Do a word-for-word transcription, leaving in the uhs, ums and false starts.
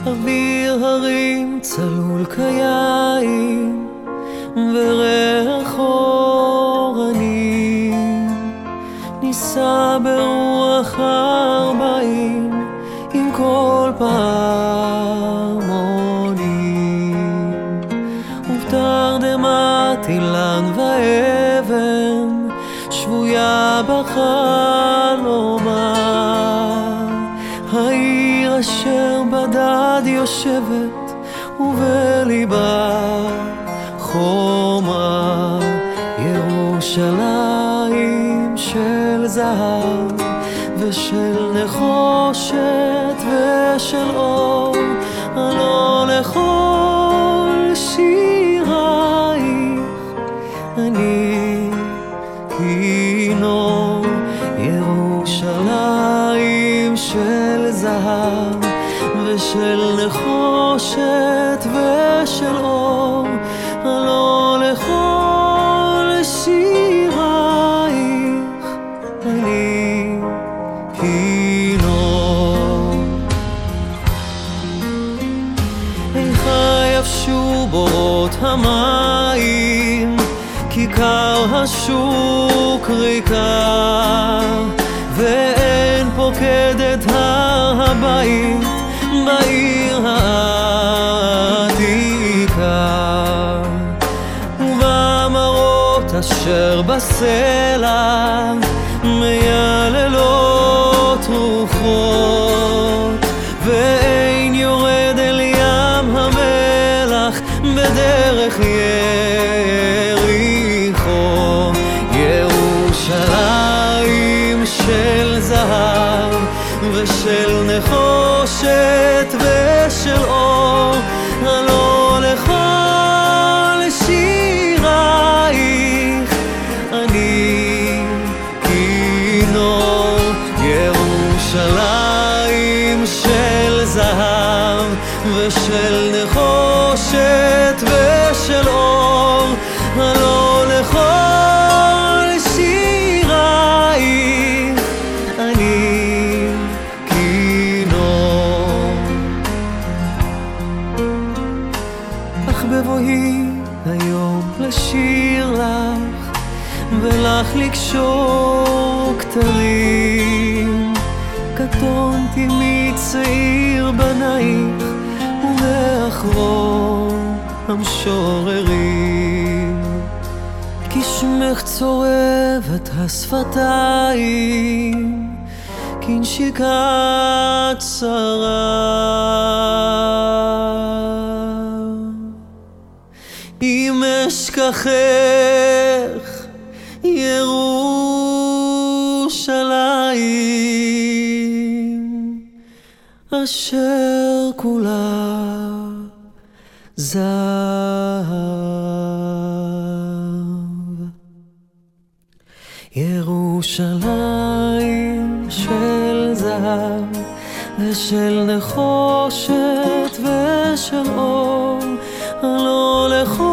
אוויר הרים צלול כיין וריח אורנים, ניסע ברוח ארבעים עם כל פעמונים, ובתרדמת אילן ואבן שבויה בחלומה, העיר אשר בדד יושבת ובליבה חומה, ירושלים של זהב ושל נחושת ושל אור, הלא לכל שירייך אני כינור. ירושלים של זהב ושל נחושת ושל אור, הלא לכל שירייך אני כינור. איכה יבשו בורות המים, כיכר השוק ריקה, ואין פוקדת הר הבית בעיר העתיקה, ובמרות אשר בסלע מייללות רוחות, ואין יורד אל ים המלח בדרך יריחו. ירושלים של זהב ושל נחושת ושל אור, הלא לכל שירייך אני כינור. ירושלים של זהב ושל נחושת ושל אור, הלא לכל שירייך אני כינור. אך בבואי היום לשיר לך ולך לקשור כתרים, קטונתי מצעיר בנייך ומאחרון המשוררים, כי שמך צורבת השפתיים כנשיקת שרה. אם אשכחך ירושלים אשר כולה זהב. ירושלים של זהב ושל נחושת ושל אור, הלא לכל